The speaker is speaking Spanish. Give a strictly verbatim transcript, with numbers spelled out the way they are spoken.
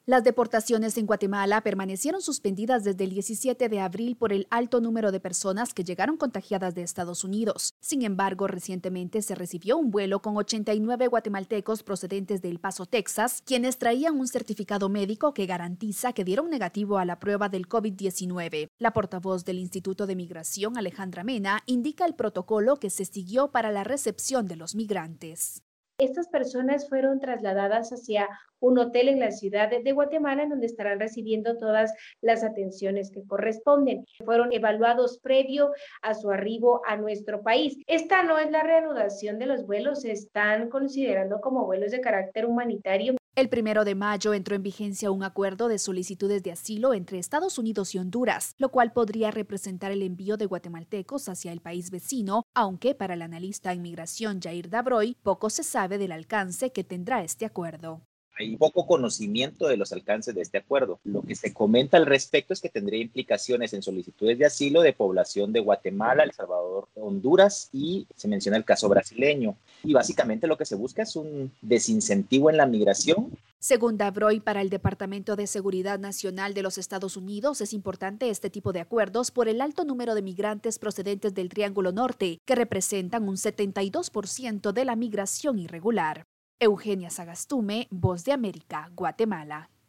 Las deportaciones en Guatemala permanecieron suspendidas desde el diecisiete de abril por el alto número de personas que llegaron contagiadas de Estados Unidos. Sin embargo, recientemente se recibió un vuelo con ochenta y nueve guatemaltecos procedentes de El Paso, Texas, quienes traían un certificado médico que garantiza que dieron negativo a la prueba del COVID diecinueve. La portavoz del Instituto de Migración, Alejandra Mena, indica el protocolo que se siguió para la recepción de los migrantes. Estas personas fueron trasladadas hacia un hotel en la ciudad de Guatemala, en donde estarán recibiendo todas las atenciones que corresponden. Fueron evaluados previo a su arribo a nuestro país. Esta no es la reanudación de los vuelos, se están considerando como vuelos de carácter humanitario. El primero de mayo entró en vigencia un acuerdo de solicitudes de asilo entre Estados Unidos y Honduras, lo cual podría representar el envío de guatemaltecos hacia el país vecino, aunque para el analista en migración Jair Dabroy, poco se sabe del alcance que tendrá este acuerdo. Hay poco conocimiento de los alcances de este acuerdo. Lo que se comenta al respecto es que tendría implicaciones en solicitudes de asilo de población de Guatemala, El Salvador, Honduras y se menciona el caso brasileño. Y básicamente lo que se busca es un desincentivo en la migración. Según Dabroy, para el Departamento de Seguridad Nacional de los Estados Unidos es importante este tipo de acuerdos por el alto número de migrantes procedentes del Triángulo Norte, que representan un setenta y dos por ciento de la migración irregular. Eugenia Sagastume, Voz de América, Guatemala.